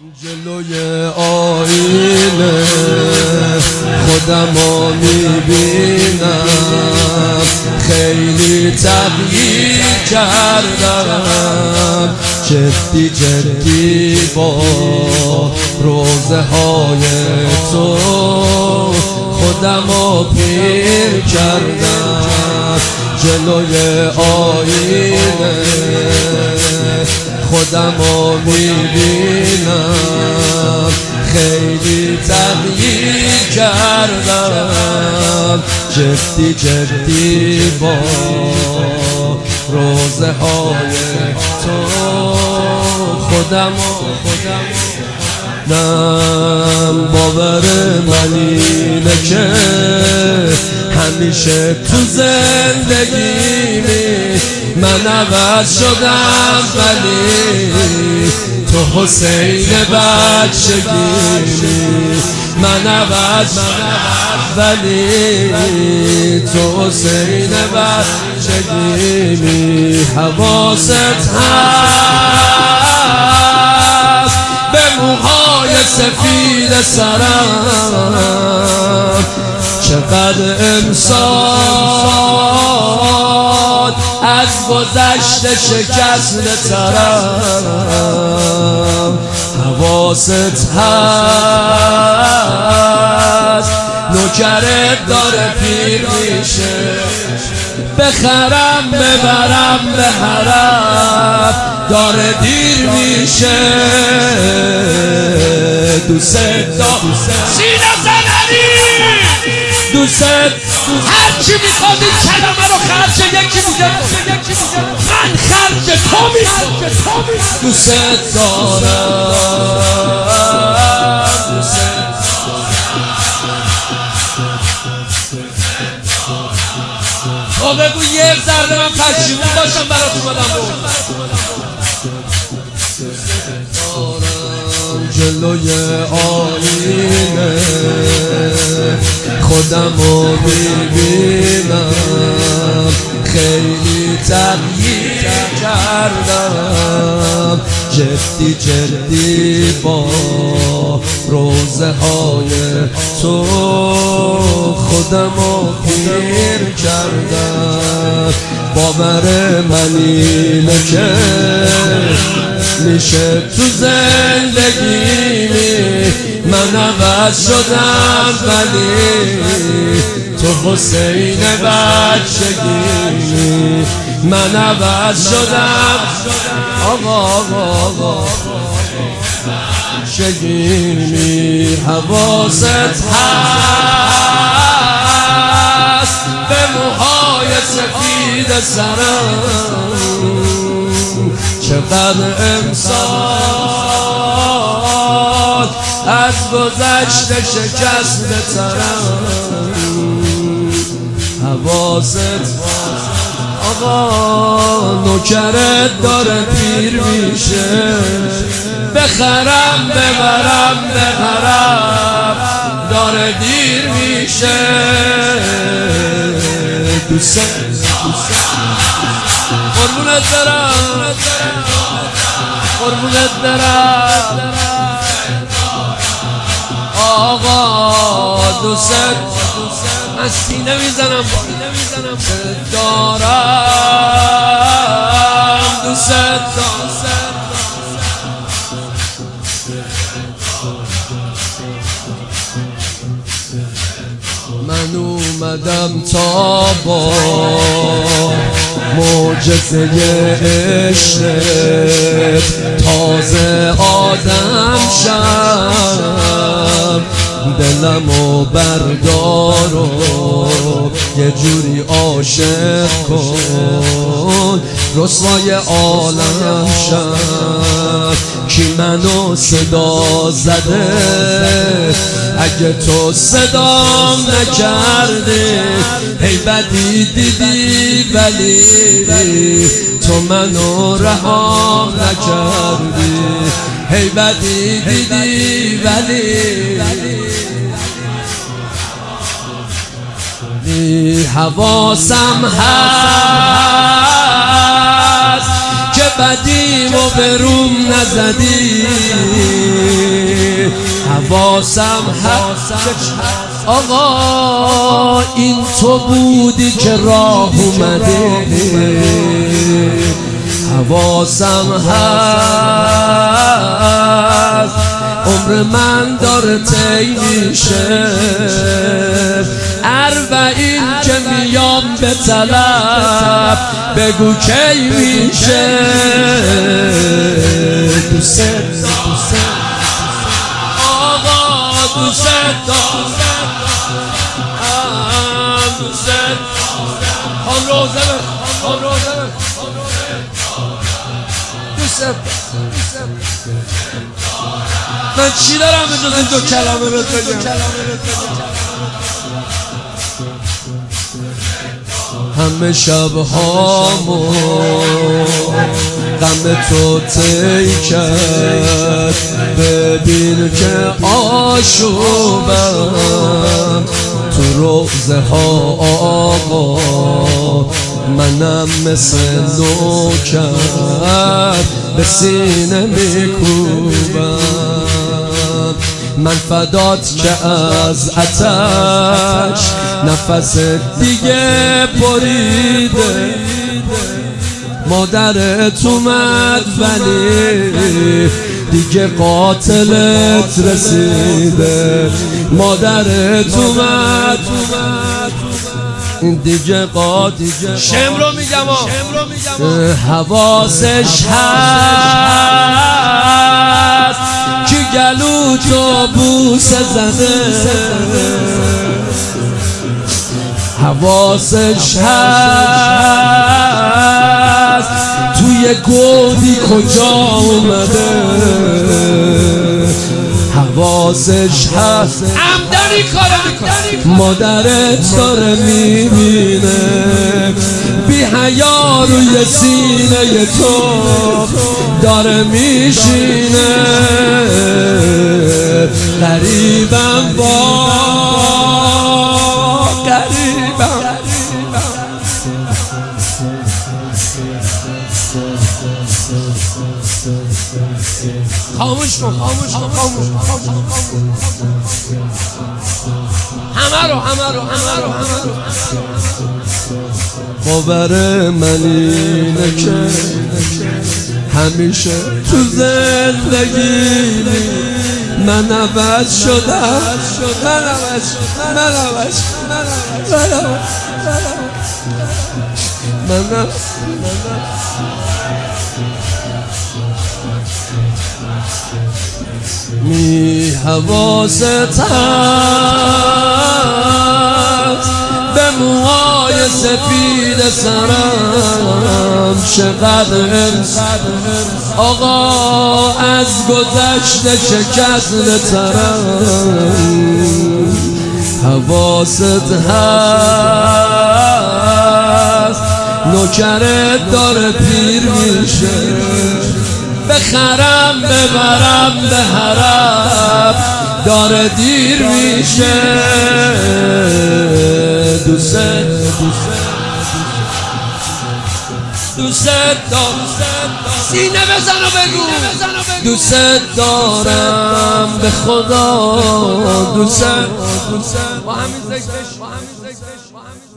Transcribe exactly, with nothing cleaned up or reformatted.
جلوی آینه خودمو میبینم، خیلی تغییر کردم، جدی جدی با روزه های تو خودمو پیر کردم. جلوی آینه خودمو میبینم، خیلی تغییر کردم، جدی جدی با روزه های تو خودمو نم باور من اینه که همیشه تو زندگیمی من عوض شدم، ولی تو حسین بچگیمی من عوض ولی تو حسین بچگیمی. حواست هست به موهای سفید سرم، چقدر امسال از گذشته شکست ترم. حواست هست نوکرت داره پیر میشه، بخرم ببرم به حرم داره دیر میشه. دوست دارم سینه زنری، دوست هرچی میخواد این کلمه رو خرج یکی میگه من خرج تو میکنم. دوست دارم، دوست تو بگو یه ذره من پشیمون باشم برات اومدم بود. جلوی آینه خودمو میبینم، خیلی تغییر کردم، جدی جدی با روزه های تو خودمو پیر کردم. باور من اینه که میشه تو زندگیمی من عوض شدم، ولی تو حسین بچگیمی من عوض شدم. آقا آقا آقا بچگیمی. حواست هست به موهای سفید سرم، چقدر امسال از گذشته شکست ترم. حواست آقا نوکرت داره پیر میشه، بخرم ببرم به حرم داره دیر میشه. دوست قربونت برم، قربونت برم آقا. دوست من سینه میزنم دارم، دوست دارم. من اومدم تا با معجزه عشقت تازه آدم شم، دلمو بردار و یه جوری عاشق کن، رسوای عالم شم. کی منو صدا زده اگه تو صدام نکردی؟ ای بدی دیدی ولی تو منو رهام نکردی. ای بدی دیدی ولی حواسم هست که بدیم و بروم نزدی حواسم هست آقا این تو بودی که راه اومده حواسم هست عمر من داره طی میشه اربعین که میام به طلب بگو کی میشه دوست آقا دوست دارم دوست خان روزه خان روزه دوست من چی دارم به جز این دو کلمه بهت بگم همه شبهامو غم تو طی کرد ببین که آشوبم تو روزه ها آقا منم مثل نوکر به سینه میکوبم من فدات که از آتش نفس دیگه بریده مادرت اومد ولی دیگه قاتلت رسیده مادرت اومد دیگه قاتل شم رو میگم حواسش هست که گلو تو بوسه زده حواسش هست توی گودی کجا اومده حواسش هست عمدنی کاره میکنه مادرت داره میبینه بی حیا روی سینه تو داره میشینه غریبم با غریبم خاموش کن خاموش کن خاموش همه رو همه رو همه رو همه رو باور من اینه که همیشه تو زندگی من عوض شدم من عوض من عوض من عوض من عوض می حواست هست به موهای سفید سرم چقدر آقا از گذشته شکست ترم حواست هست نوکرت داره پیر میشه بخرم ببرم به حرم داره دیر میشه دوست دوست دارم سینه بزن و بگو دوست دارم به خدا دوست با همین ذکرش